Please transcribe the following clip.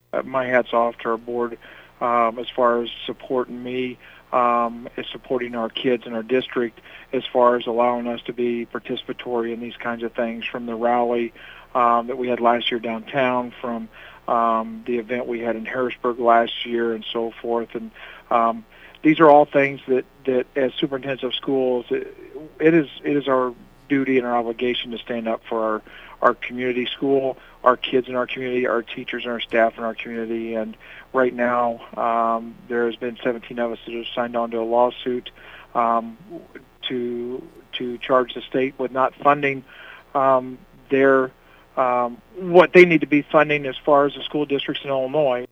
my hat's off to our board as far as supporting me, as supporting our kids in our district, as far as allowing us to be participatory in these kinds of things, from the rally that we had last year downtown, from the event we had in Harrisburg last year, and so forth. And these are all things that as superintendents of schools, it is our duty and our obligation to stand up for our community school, our kids in our community, our teachers and our staff in our community. And right now, there has been 17 of us that have signed on to a lawsuit to charge the state with not funding their what they need to be funding as far as the school districts in Illinois.